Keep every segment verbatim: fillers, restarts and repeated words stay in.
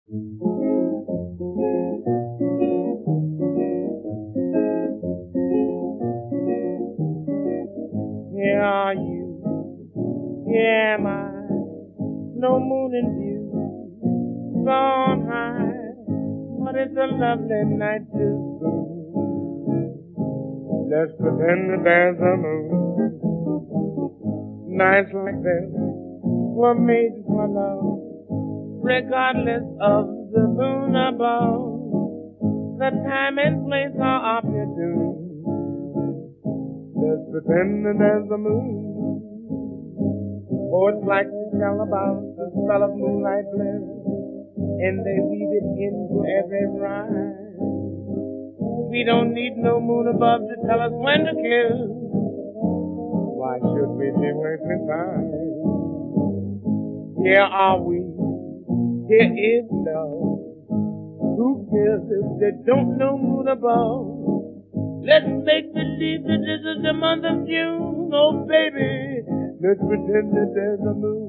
Here are you, here am I, no moon in view, gone high, but it's a lovely night too soon. Let's pretend that there's a moon. Nights like this were made for love, regardless of the moon above. The time and place are opportune. Let's pretend that there's a moon. Poets like to tell about the spell of moonlight bliss, and they weave it into every rhyme. We don't need no moon above to tell us when to kiss. Why should we be wasting time? Here are we, here is love. Who cares if they don't know moon above? Let's make believe that this is the month of June. Oh, baby, let's pretend that there's a moon.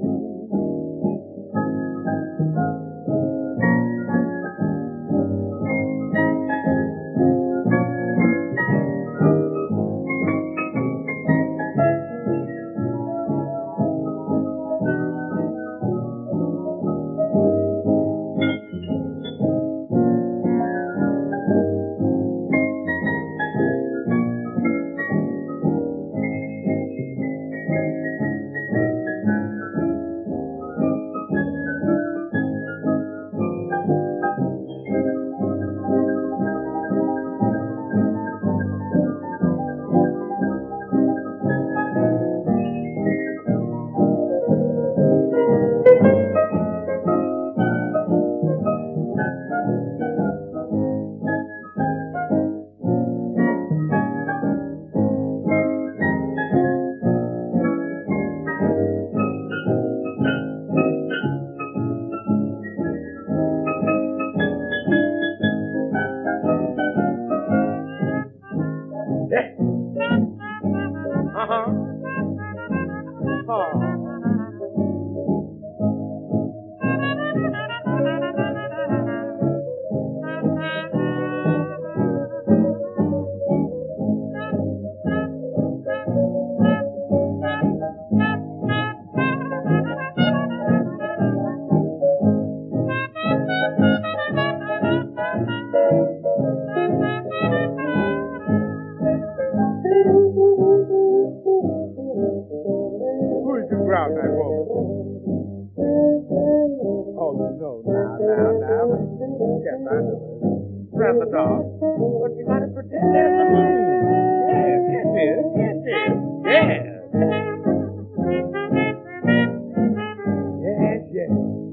Uh-huh. Oh. Who's you grab that woman? Oh, you know, now, now, now. Yes, I know. Grab the dog. But you gotta pretend there's a moon. Yes, yes, yes, yes, yes. Yes. Yes, yes.